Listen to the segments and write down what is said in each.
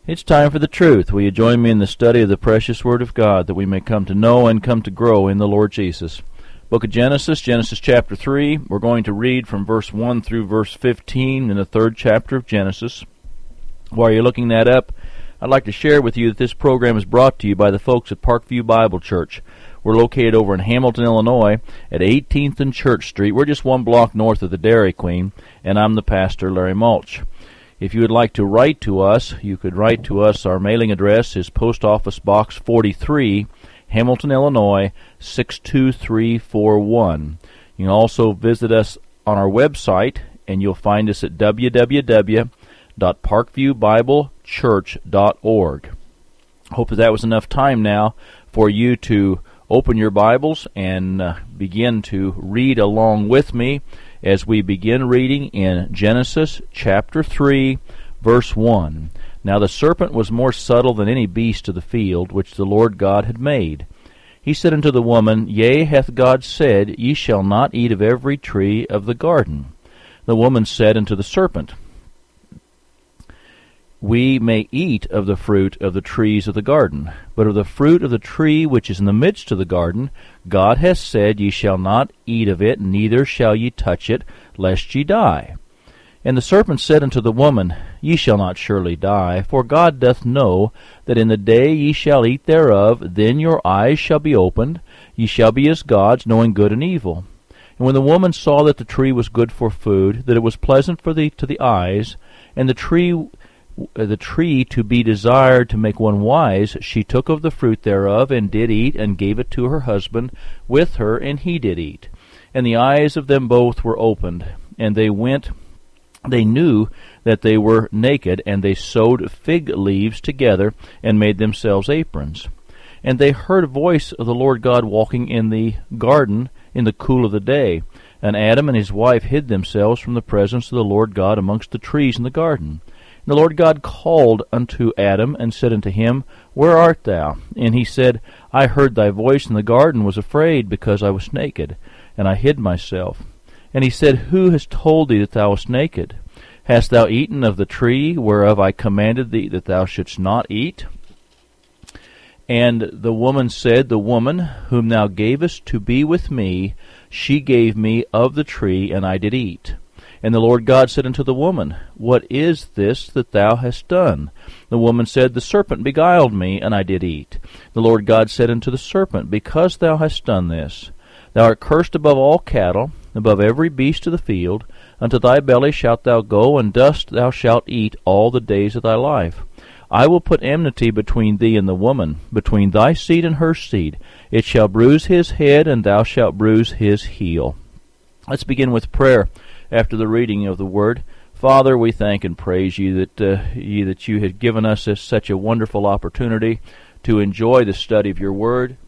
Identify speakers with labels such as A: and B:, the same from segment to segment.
A: It's time for the truth. Will you join me in the study of the precious Word of God, that we may come to know and come to grow in the Lord Jesus? Book of Genesis, Genesis chapter 3. We're going to read from verse 1 through verse 15 in the third chapter of Genesis. While you're looking that up, I'd like to share with you that this program is brought to you by the folks at Parkview Bible Church. We're located over in Hamilton, Illinois, at 18th and Church Street. We're just one block north of the Dairy Queen, and I'm the pastor, Larry Mulch. If you would like to write to us, you could write to us. Our mailing address is Post Office Box 43, Hamilton, Illinois, 62341. You can also visit us on our website, and you'll find us at www.parkviewbiblechurch.org. Hope that was enough time now for you to open your Bibles and begin to read along with me as we begin reading in Genesis chapter 3, verse 1. Now the serpent was more subtle than any beast of the field which the Lord God had made. He said unto the woman, Yea, hath God said, Ye shall not eat of every tree of the garden. The woman said unto the serpent, We may eat of the fruit of the trees of the garden, but of the fruit of the tree which is in the midst of the garden, God hath said, Ye shall not eat of it, neither shall ye touch it, lest ye die. And the serpent said unto the woman, Ye shall not surely die, for God doth know that in the day ye shall eat thereof, then your eyes shall be opened, ye shall be as gods, knowing good and evil. And when the woman saw that the tree was good for food, that it was pleasant to the eyes, and the tree to be desired to make one wise, she took of the fruit thereof, and did eat, and gave it to her husband with her, and he did eat. And the eyes of them both were opened, and they knew that they were naked, and they sewed fig leaves together, and made themselves aprons. And they heard a voice of the Lord God walking in the garden in the cool of the day. And Adam and his wife hid themselves from the presence of the Lord God amongst the trees in the garden. The Lord God called unto Adam, and said unto him, Where art thou? And he said, I heard thy voice in the garden, was afraid, because I was naked, and I hid myself. And he said, Who has told thee that thou wast naked? Hast thou eaten of the tree whereof I commanded thee that thou shouldst not eat? And the woman said, The woman whom thou gavest to be with me, she gave me of the tree, and I did eat. And the Lord God said unto the woman, What is this that thou hast done? The woman said, The serpent beguiled me, and I did eat. The Lord God said unto the serpent, Because thou hast done this, thou art cursed above all cattle, above every beast of the field. Unto thy belly shalt thou go, and dust thou shalt eat all the days of thy life. I will put enmity between thee and the woman, between thy seed and her seed. It shall bruise his head, and thou shalt bruise his heel. Let's begin with prayer. After the reading of the Word, Father, we thank and praise you that you had given us such a wonderful opportunity to enjoy the study of your Word,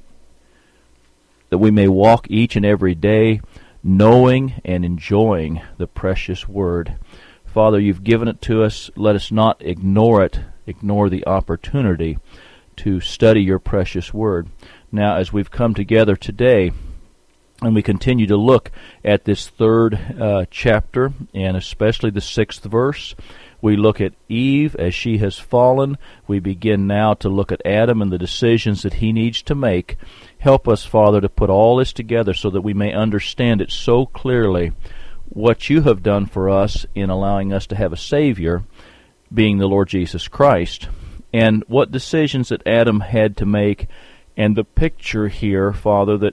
A: that we may walk each and every day knowing and enjoying the precious Word. Father, you've given it to us. Let us not ignore the opportunity to study your precious Word. Now, as we've come together today, and we continue to look at this third chapter, and especially the 6th verse. We look at Eve as she has fallen. We begin now to look at Adam and the decisions that he needs to make. Help us, Father, to put all this together so that we may understand it so clearly, what you have done for us in allowing us to have a Savior, being the Lord Jesus Christ, and what decisions that Adam had to make, and the picture here, Father, that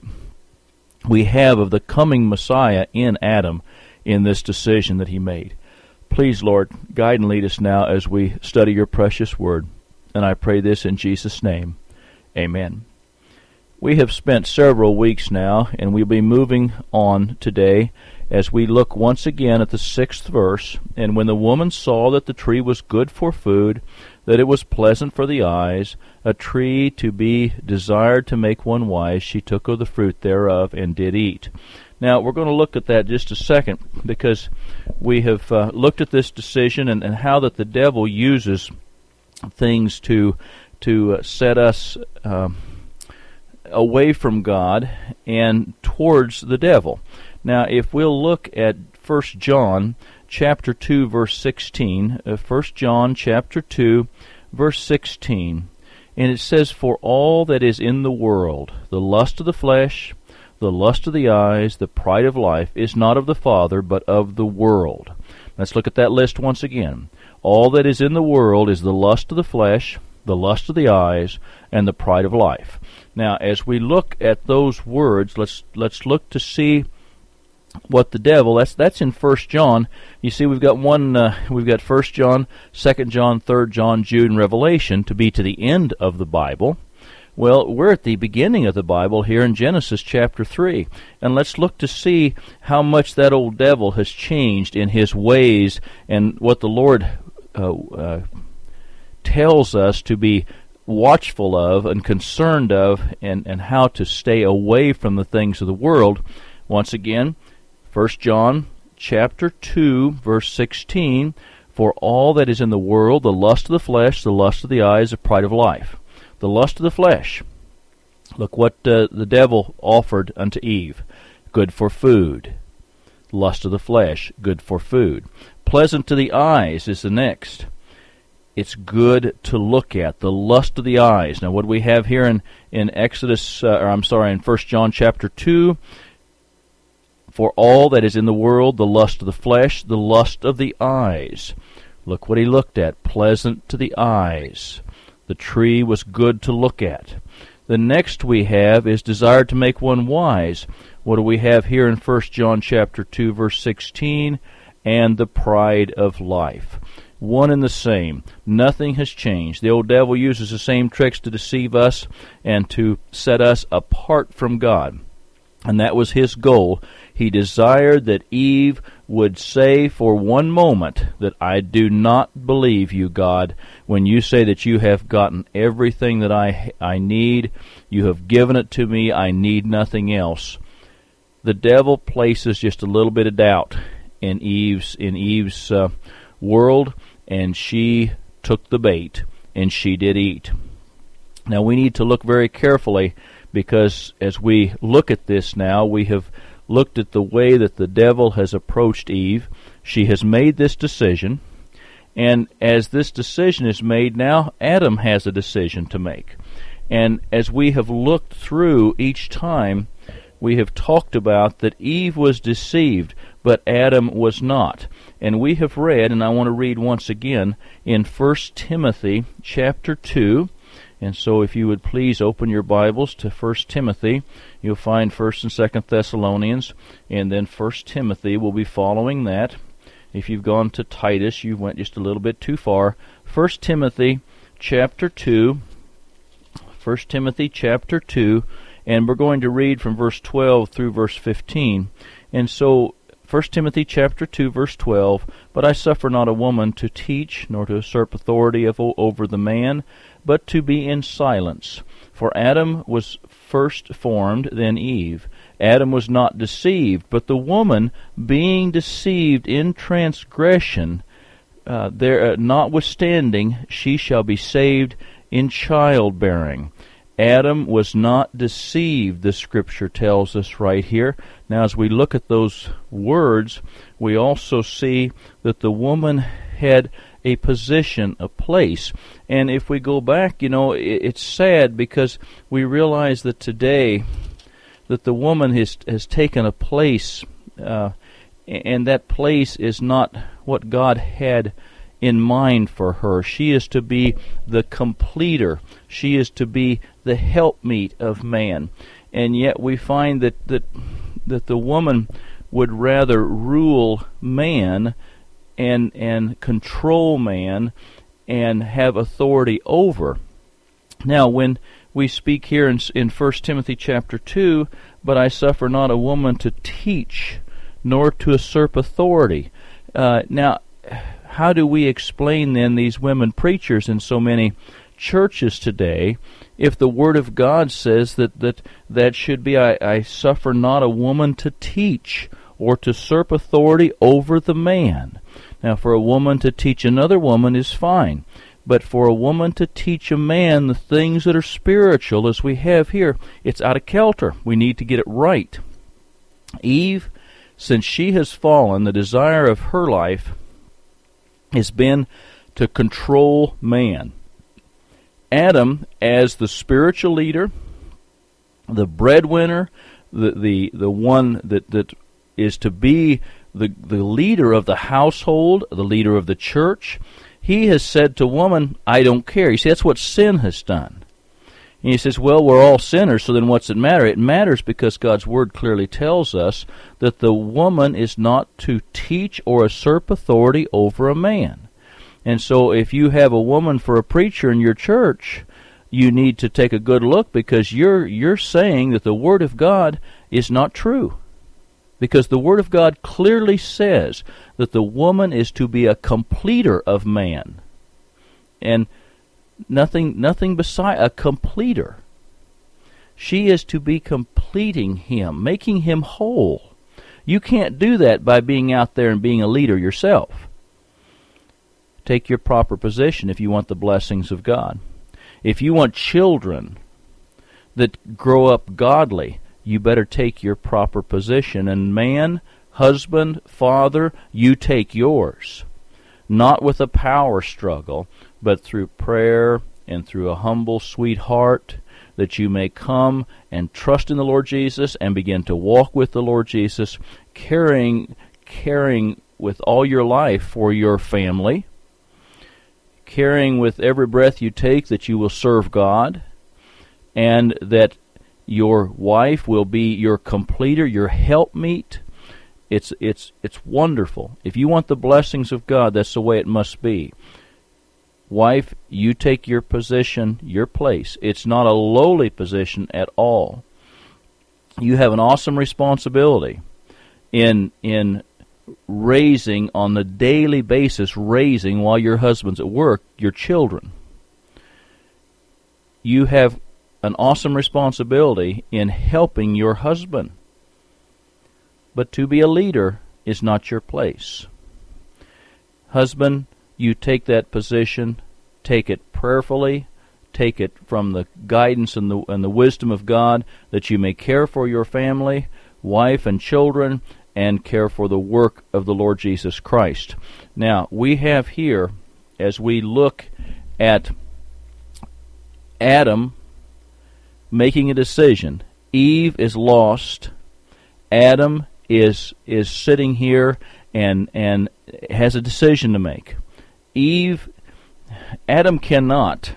A: we have of the coming Messiah in Adam in this decision that he made. Please, Lord, guide and lead us now as we study your precious Word. And I pray this in Jesus' name. Amen. We have spent several weeks now, and we'll be moving on today as we look once again at the 6th verse. And when the woman saw that the tree was good for food, that it was pleasant for the eyes, a tree to be desired to make one wise, she took of the fruit thereof and did eat. Now, we're going to look at that just a second, because we have looked at this decision and how that the devil uses things to set us away from God and towards the devil. Now, if we'll look at 1 John chapter 2, verse 16, 1 John chapter 2, verse 16, and it says, "For all that is in the world, the lust of the flesh, the lust of the eyes, the pride of life, is not of the Father, but of the world." Let's look at that list once again. All that is in the world is the lust of the flesh, the lust of the eyes, and the pride of life. Now, as we look at those words, let's look to see what the devil. That's in 1 John. You see, we've got 1 John, 2 John, 3 John, Jude, and Revelation to be to the end of the Bible. Well, we're at the beginning of the Bible here in Genesis chapter 3, and let's look to see how much that old devil has changed in his ways and what the Lord tells us to be watchful of and concerned of, and how to stay away from the things of the world. Once again, 1 John chapter 2, verse 16, "For all that is in the world, the lust of the flesh, the lust of the eyes, the pride of life." The lust of the flesh. Look what the devil offered unto Eve. Good for food. Lust of the flesh, good for food. Pleasant to the eyes is the next. It's good to look at. The lust of the eyes. Now, what do we have here in in 1 John chapter 2? "For all that is in the world, the lust of the flesh, the lust of the eyes." Look what he looked at. Pleasant to the eyes. The tree was good to look at. The next we have is desire to make one wise. What do we have here in 1 John chapter 2, verse 16? And the pride of life. One and the same. Nothing has changed. The old devil uses the same tricks to deceive us and to set us apart from God. And that was his goal. He desired that Eve would say for one moment that I do not believe you, God, when you say that you have gotten everything that I need. You have given it to me. I need nothing else. The devil places just a little bit of doubt in Eve's world, and she took the bait, and she did eat. Now we need to look very carefully, because as we look at this now, we have looked at the way that the devil has approached Eve. She has made this decision, and as this decision is made now, Adam has a decision to make. And as we have looked through each time, we have talked about that Eve was deceived, but Adam was not. And we have read, and I want to read once again, in 1 Timothy chapter 2, and so if you would please open your Bibles to 1 Timothy, you'll find 1 and 2 Thessalonians, and then 1 Timothy will be following that. If you've gone to Titus, you went just a little bit too far. 1 Timothy chapter 2, 1 Timothy chapter 2, and we're going to read from verse 12 through verse 15. And so 1 Timothy chapter 2, verse 12, "But I suffer not a woman to teach, nor to usurp authority over the man, but to be in silence. For Adam was first formed, then Eve. Adam was not deceived, but the woman, being deceived in transgression, notwithstanding, she shall be saved in childbearing." Adam was not deceived, the Scripture tells us right here. Now, as we look at those words, we also see that the woman had a position, a place. And if we go back, it's sad because we realize that today that the woman has taken a place, and that place is not what God had in mind for her. She is to be the completer. She is to be the helpmeet of man. And yet we find that the woman would rather rule man and control man and have authority over. Now, when we speak here in 1 Timothy chapter 2, "But I suffer not a woman to teach, nor to usurp authority." Now, how do we explain then these women preachers in so many churches today if the Word of God says that should be, I suffer not a woman to teach or to usurp authority over the man? Now, for a woman to teach another woman is fine, but for a woman to teach a man the things that are spiritual, as we have here, it's out of kilter. We need to get it right. Eve, since she has fallen, the desire of her life has been to control man. Adam, as the spiritual leader, the breadwinner, the one that is to be the leader of the household, the leader of the church, he has said to woman, I don't care. You see, that's what sin has done. And he says, well, we're all sinners, so then what's it matter? It matters because God's Word clearly tells us that the woman is not to teach or usurp authority over a man. And so if you have a woman for a preacher in your church, you need to take a good look, because you're saying that the Word of God is not true. Because the Word of God clearly says that the woman is to be a completer of man. And nothing beside a completer. She is to be completing him, making him whole. You can't do that by being out there and being a leader yourself. Take your proper position if you want the blessings of God. If you want children that grow up godly, you better take your proper position. And man, husband, father, you take yours. Not with a power struggle, but through prayer and through a humble, sweet heart, that you may come and trust in the Lord Jesus and begin to walk with the Lord Jesus, caring with all your life for your family, caring with every breath you take that you will serve God, and that your wife will be your completer, your helpmeet. It's wonderful. If you want the blessings of God, that's the way it must be. Wife, you take your position, your place. It's not a lowly position at all. You have an awesome responsibility in raising on the daily basis, raising while your husband's at work, your children. You have an awesome responsibility in helping your husband. But to be a leader is not your place. Husband, you take that position, take it prayerfully, take it from the guidance and the wisdom of God, that you may care for your family, wife and children, and care for the work of the Lord Jesus Christ. Now, we have here, as we look at Adam making a decision, Eve is lost, Adam is sitting here and has a decision to make. Adam cannot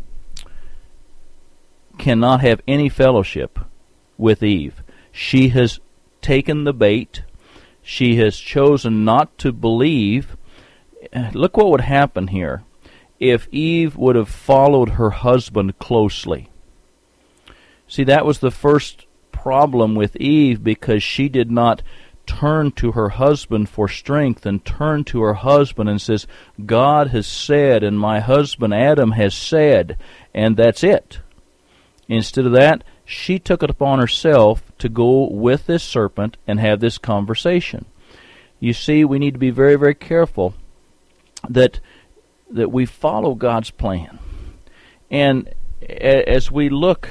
A: have any fellowship with Eve. She has taken the bait. She has chosen not to believe. Look what would happen here if Eve would have followed her husband closely. See, that was the first problem with Eve, because she did not turn to her husband for strength and turn to her husband and says, God has said and my husband Adam has said, and that's it. Instead of that, she took it upon herself to go with this serpent and have this conversation. You see, we need to be very, very careful that we follow God's plan. And as we look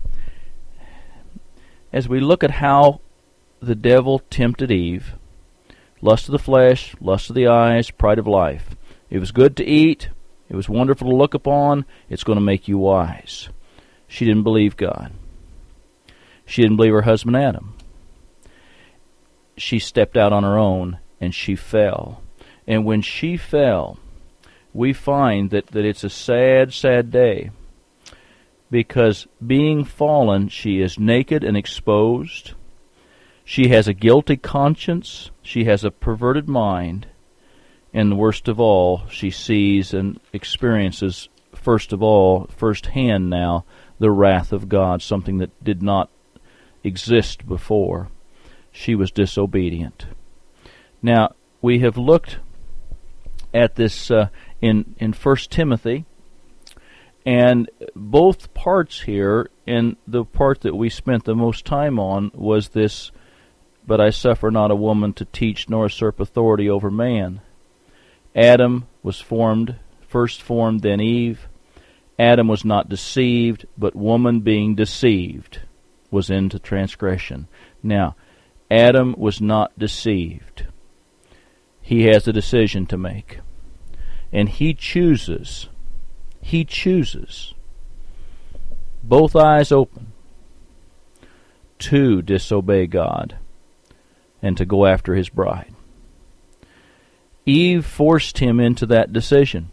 A: at how the devil tempted Eve, lust of the flesh, lust of the eyes, pride of life. It was good to eat. It was wonderful to look upon. It's going to make you wise. She didn't believe God. She didn't believe her husband Adam. She stepped out on her own, and she fell. And when she fell, we find that it's a sad, sad day. Because being fallen, she is naked and exposed. She has a guilty conscience. She has a perverted mind. And worst of all, she sees and experiences, firsthand now, the wrath of God, something that did not exist before. She was disobedient. Now, we have looked at this in 1 Timothy, and both parts here, and the part that we spent the most time on was this, but I suffer not a woman to teach nor usurp authority over man. Adam was first formed, then Eve. Adam was not deceived, but woman being deceived was into transgression. Now, Adam was not deceived. He has a decision to make. And he chooses both eyes open, to disobey God and to go after his bride. Eve forced him into that decision.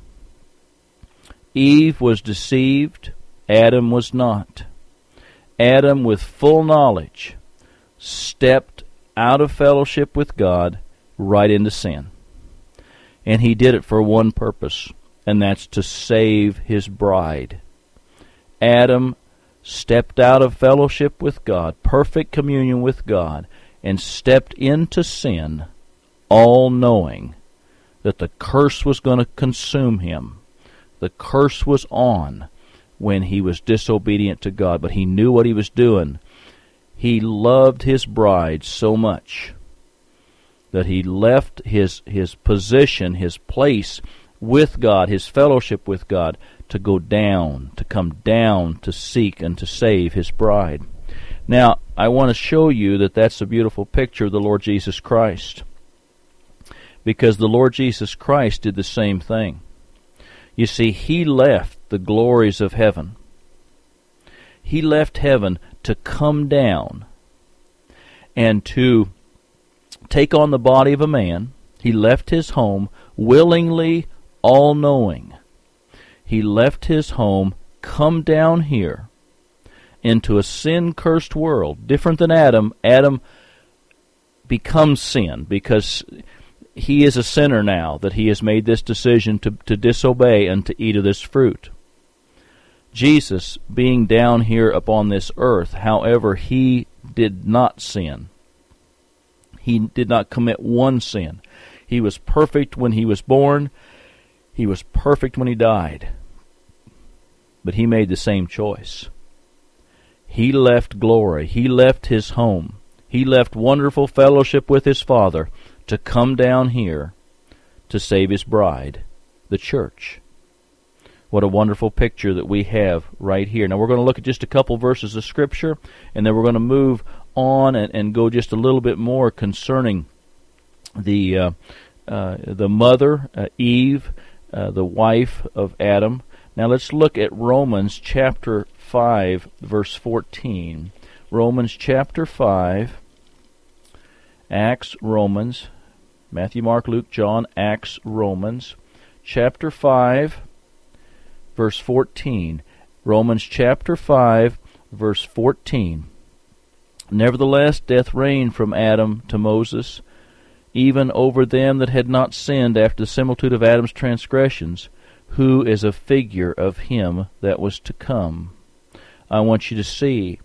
A: Eve was deceived, Adam was not. Adam, with full knowledge, stepped out of fellowship with God right into sin. And he did it for one purpose, and that's to save his bride. Adam stepped out of fellowship with God, perfect communion with God, and stepped into sin, all knowing that the curse was going to consume him. The curse was on when he was disobedient to God, but he knew what he was doing. He loved his bride so much that he left his position, his place with God, his fellowship with God, to go down, to come down to seek and to save his bride. Now, I want to show you that that's a beautiful picture of the Lord Jesus Christ, because the Lord Jesus Christ did the same thing. You see, he left the glories of heaven. He left heaven to come down and to take on the body of a man. He left his home willingly, all-knowing. He left his home, come down here into a sin-cursed world, different than Adam. Adam becomes sin because he is a sinner now, that he has made this decision to disobey and to eat of this fruit. Jesus, being down here upon this earth, however, he did not sin. He did not commit one sin. He was perfect when he was born. He was perfect when he died. But he made the same choice. He left glory. He left his home. He left wonderful fellowship with his Father to come down here to save his bride, the church. What a wonderful picture that we have right here. Now we're going to look at just a couple verses of Scripture, and then we're going to move on and go just a little bit more concerning the mother, Eve, the wife of Adam. Now let's look at Romans chapter 5, verse 14. Romans chapter 5, Acts, Romans, Matthew, Mark, Luke, John, Acts, Romans, chapter 5, verse 14. Romans chapter 5, verse 14. Nevertheless, death reigned from Adam to Moses, even over them that had not sinned after the similitude of Adam's transgressions, who is a figure of him that was to come. I want you to see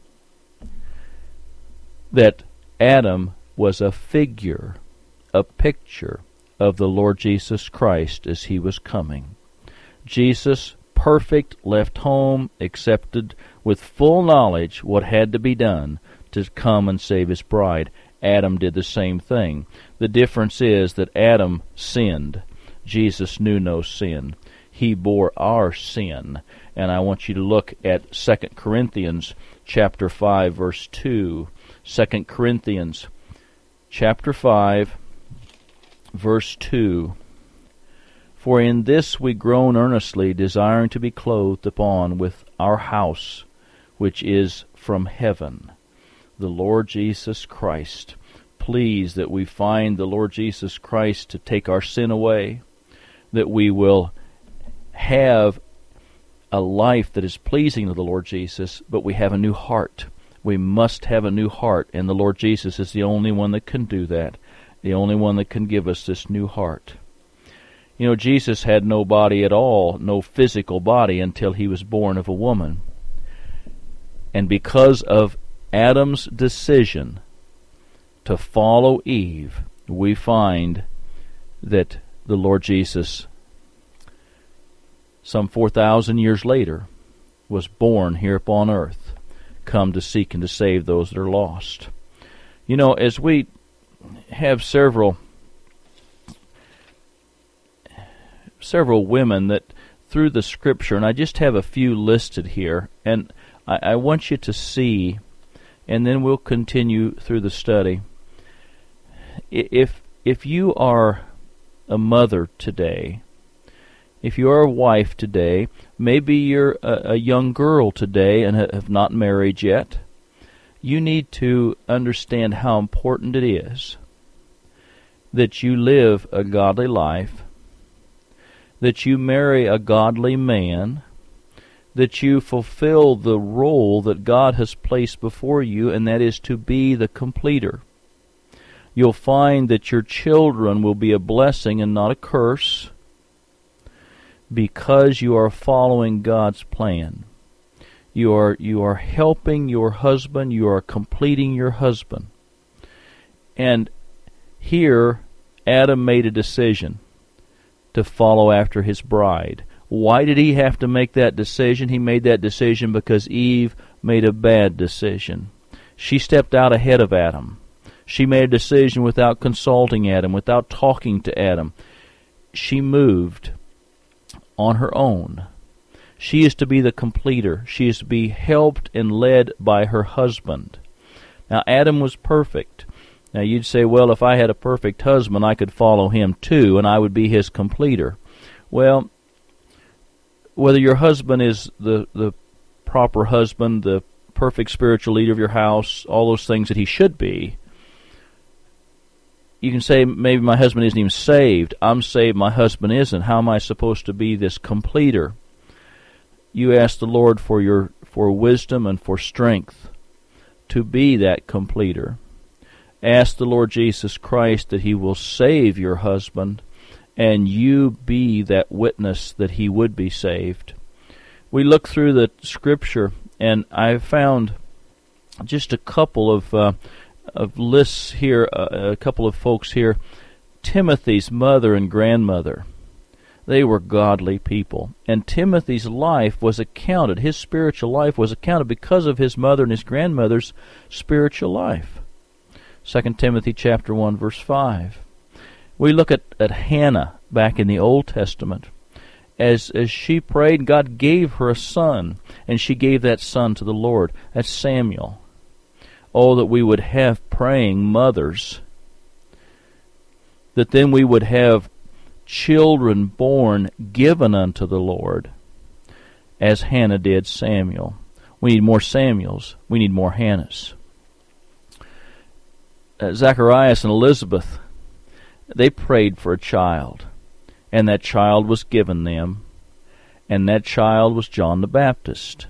A: that Adam was a figure, a picture of the Lord Jesus Christ as he was coming. Jesus, perfect, left home, accepted with full knowledge what had to be done to come and save his bride. Adam did the same thing. The difference is that Adam sinned. Jesus knew no sin. He bore our sin. And I want you to look at 2 Corinthians chapter 5, verse 2. 2 Corinthians chapter 5, verse 2. For in this we groan earnestly, desiring to be clothed upon with our house, which is from heaven, the Lord Jesus Christ. Please that we find the Lord Jesus Christ to take our sin away, that we will have a life that is pleasing to the Lord Jesus, but we have a new heart. We must have a new heart, and the Lord Jesus is the only one that can do that, the only one that can give us this new heart. You know, Jesus had no body at all, no physical body, until he was born of a woman. And because of Adam's decision to follow Eve, we find that the Lord Jesus, some 4,000 years later, was born here upon earth, come to seek and to save those that are lost. You know, as we have several women that through the Scripture, and I just have a few listed here, and I want you to see, and then we'll continue through the study. If you are a mother today, If you're a wife today, maybe you're a young girl today and have not married yet, you need to understand how important it is that you live a godly life, that you marry a godly man, that you fulfill the role that God has placed before you, and that is to be the completer. You'll find that your children will be a blessing and not a curse because you are following God's plan. You are helping your husband, you are completing your husband. And here, Adam made a decision to follow after his bride. Why did he have to make that decision? He made that decision because Eve made a bad decision. She stepped out ahead of Adam. She made a decision without consulting Adam, without talking to Adam. She moved on her own. She is to be the completer. She is to be helped and led by her husband. Now, Adam was perfect. Now, you'd say, well, if I had a perfect husband, I could follow him too, and I would be his completer. Well, whether your husband is the proper husband, the perfect spiritual leader of your house, all those things that he should be, you can say, maybe my husband isn't even saved. I'm saved, my husband isn't. How am I supposed to be this completer? You ask the Lord for wisdom and for strength to be that completer. Ask the Lord Jesus Christ that He will save your husband, and you be that witness that he would be saved. We look through the Scripture, and I found just a couple of lists here, a couple of folks here. Timothy's mother and grandmother, they were godly people. And Timothy's life was accounted, his spiritual life was accounted because of his mother and his grandmother's spiritual life. 2 Timothy chapter 1, verse 5. We look at Hannah back in the Old Testament. As she prayed, God gave her a son, and she gave that son to the Lord. That's Samuel. Oh, that we would have praying mothers, that then we would have children born given unto the Lord, as Hannah did Samuel. We need more Samuels. We need more Hannahs. Zacharias and Elizabeth, they prayed for a child, and that child was given them, and that child was John the Baptist.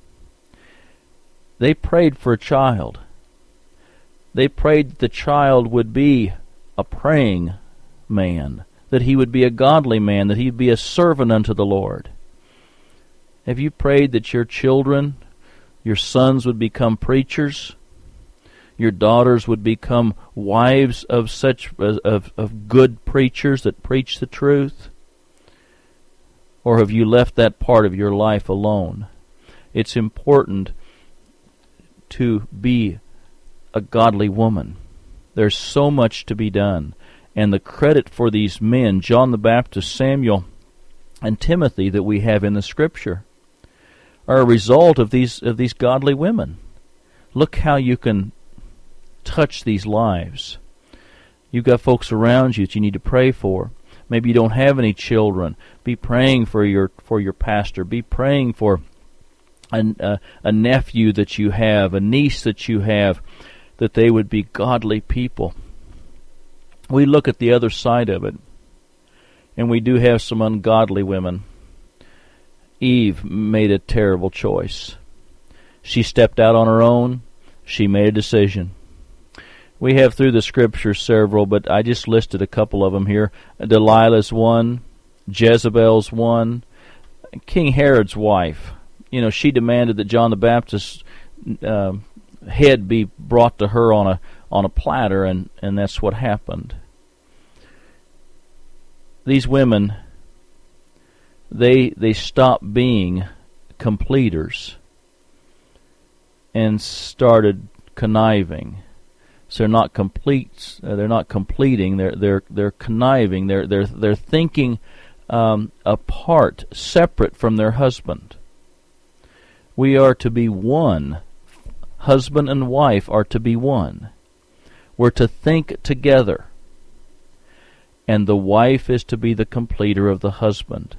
A: They prayed for a child. They prayed that the child would be a praying man, that he would be a godly man, that he would be a servant unto the Lord. Have you prayed that your children, your sons, would become preachers? Your daughters would become wives of good preachers that preach the truth? Or have you left that part of your life alone? It's important to be a godly woman. There's so much to be done. And the credit for these men, John the Baptist, Samuel, and Timothy, that we have in the Scripture, are a result of these godly women. Look how you can touch these lives. You've got folks around you that you need to pray for. Maybe you don't have any children. Be praying for your pastor. Be praying for a nephew that you have, a niece that you have, that they would be godly people. We look at the other side of it, and we do have some ungodly women. Eve made a terrible choice. She stepped out on her own. She made a decision. We have through the Scripture several, but I just listed a couple of them here. Delilah's one, Jezebel's one, King Herod's wife. She demanded that John the Baptist's head be brought to her on a platter, and that's what happened. These women, they stopped being completers and started conniving. So they're not complete. They're not completing. They're conniving. They're thinking apart, separate from their husband. We are to be one. Husband and wife are to be one. We're to think together. And the wife is to be the completer of the husband.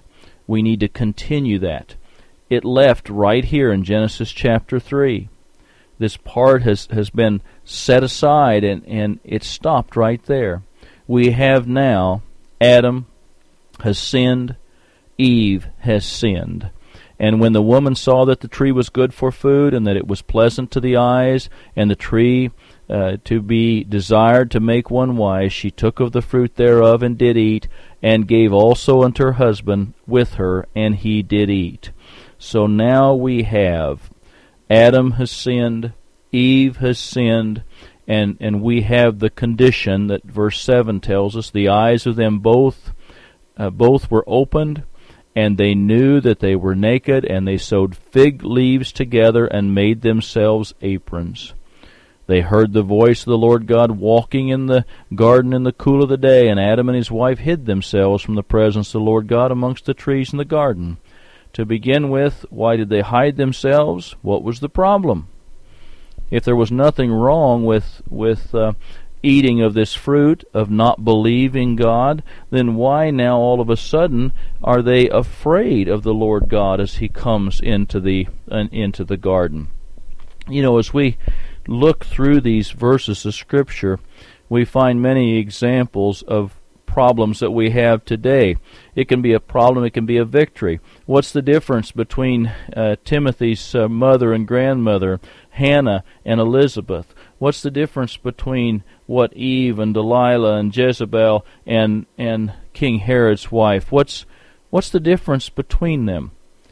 A: We need to continue that. It left right here in Genesis chapter 3. This part has been set aside, and it stopped right there. We have now, Adam has sinned, Eve has sinned. And when the woman saw that the tree was good for food, and that it was pleasant to the eyes, and the tree to be desired to make one wise, she took of the fruit thereof, and did eat, and gave also unto her husband with her, and he did eat. So now we have Adam has sinned, Eve has sinned, and we have the condition that verse 7 tells us. The eyes of them both were opened, and they knew that they were naked, and they sewed fig leaves together and made themselves aprons. They heard the voice of the Lord God walking in the garden in the cool of the day, and Adam and his wife hid themselves from the presence of the Lord God amongst the trees in the garden. To begin with, why did they hide themselves? What was the problem? If there was nothing wrong with eating of this fruit, of not believing God, then why now all of a sudden are they afraid of the Lord God as He comes into the garden? As we look through these verses of Scripture, we find many examples of problems that we have today. It can be a problem, it can be a victory. What's the difference between Timothy's mother and grandmother, Hannah and Elizabeth? What's the difference between what Eve and Delilah and Jezebel and King Herod's wife? What's the difference between them?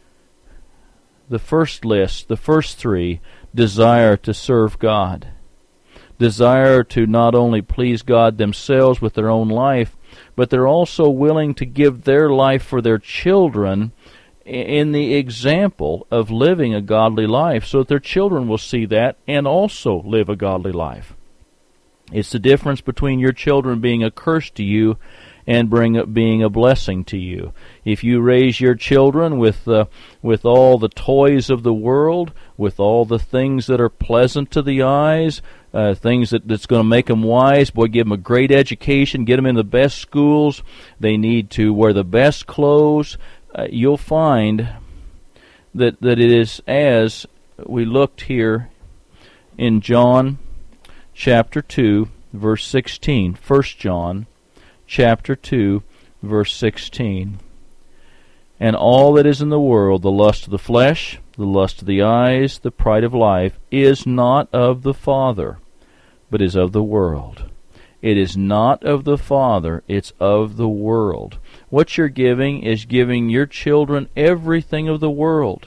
A: The first list, the first three, desire to serve God. Desire to not only please God themselves with their own life, but they're also willing to give their life for their children in the example of living a godly life, so that their children will see that and also live a godly life. It's the difference between your children being a curse to you and being a blessing to you. If you raise your children with all the toys of the world, with all the things that are pleasant to the eyes, things that's going to make them wise, boy, give them a great education, get them in the best schools, they need to wear the best clothes, you'll find that it is as we looked here in John chapter 2, verse 16. 1 John chapter 2, verse 16. And all that is in the world, the lust of the flesh, the lust of the eyes, the pride of life, is not of the Father, but is of the world. It is not of the Father, it's of the world. What you're giving is giving your children everything of the world.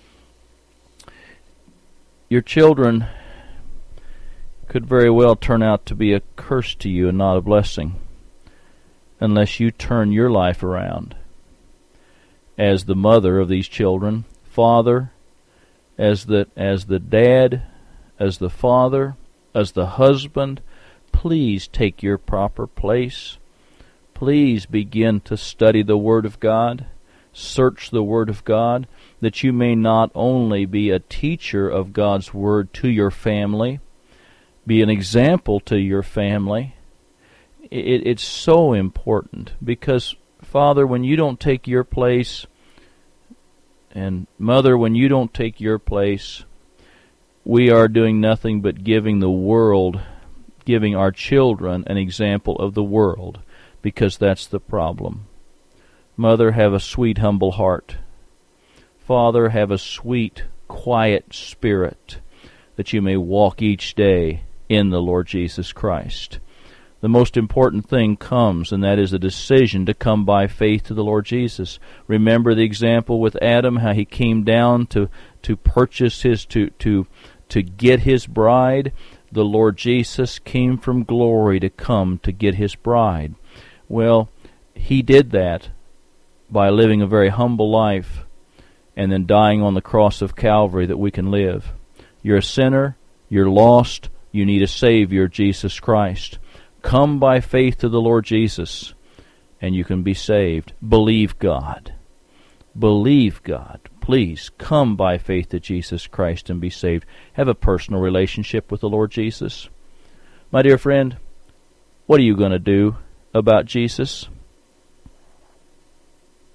A: Your children could very well turn out to be a curse to you and not a blessing, unless you turn your life around. As the mother of these children, father, as the dad, as the father, as the husband, please take your proper place. Please begin to study the Word of God, search the Word of God, that you may not only be a teacher of God's Word to your family, be an example to your family. It's so important, because, Father, when you don't take your place, and Mother, when you don't take your place, we are doing nothing but giving our children an example of the world, because that's the problem. Mother, have a sweet, humble heart. Father, have a sweet, quiet spirit, that you may walk each day in the Lord Jesus Christ. The most important thing comes, and that is a decision to come by faith to the Lord Jesus. Remember the example with Adam, how he came down to purchase to get his bride. The Lord Jesus came from glory to come to get his bride. Well, he did that by living a very humble life and then dying on the cross of Calvary that we can live. You're a sinner, you're lost, you need a Savior, Jesus Christ. Come by faith to the Lord Jesus, and you can be saved. Believe God. Believe God. Please come by faith to Jesus Christ and be saved. Have a personal relationship with the Lord Jesus. My dear friend, what are you going to do about Jesus?